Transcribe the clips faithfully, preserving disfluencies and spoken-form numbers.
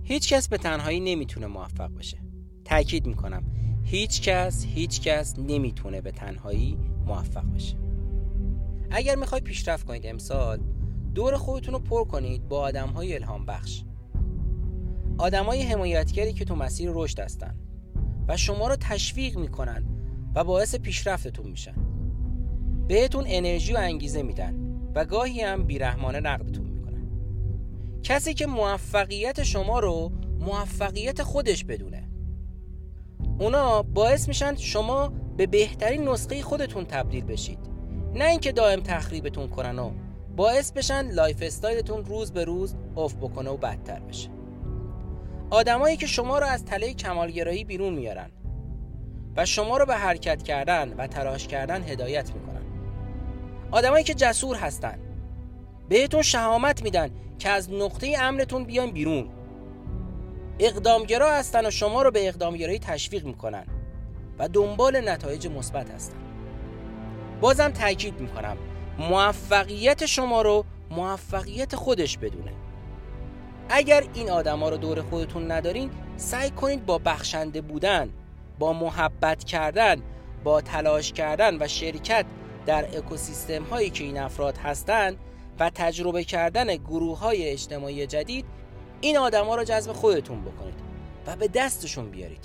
هیچ کس به تنهایی نمیتونه موفق بشه. تأکید میکنم هیچ کس هیچ کس نمیتونه به تنهایی موفق بشه. اگر میخوای پیشرفت کنید امسال، دور خودتون رو پر کنید با آدم‌های الهام بخش. آدمای حمایتگری که تو مسیر رشد هستن و شما رو تشویق میکنن و باعث پیشرفتتون میشن. بهتون انرژی و انگیزه میدن و گاهی هم بیرحمانه نقدتون میکنن. کسی که موفقیت شما رو موفقیت خودش بدونه. اونا باعث میشن شما به بهترین نسخه خودتون تبدیل بشید، نه اینکه دائم تخریبتون کنن و باعث بشن لایف استایلتون روز به روز افت بکنه و بدتر بشه. آدمایی که شما رو از تله کمالگرایی بیرون میارن و شما رو به حرکت کردن و تلاش کردن هدایت میکنن. آدمایی که جسور هستن، بهتون شهامت میدن که از نقطه امنتون بیاین بیرون. اقدامگرا هستن و شما رو به اقدامگرایی تشویق میکنن و دنبال نتایج مثبت هستن. بازم تاکید میکنم موفقیت شما رو موفقیت خودش بدونه. اگر این آدما رو دور خودتون ندارین، سعی کنید با بخشنده بودن، با محبت کردن، با تلاش کردن و شرکت در اکوسیستم هایی که این افراد هستند و تجربه کردن گروه های اجتماعی جدید، این آدما رو جذب خودتون بکنید و به دستشون بیارید.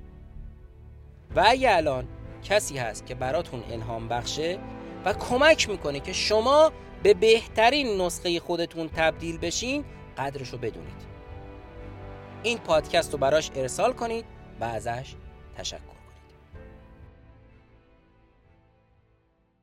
و اگه الان کسی هست که براتون الهام بخشه و کمک میکنه که شما به بهترین نسخه خودتون تبدیل بشین، قدرشو بدونید. این پادکست رو براش ارسال کنید و ازش تشکر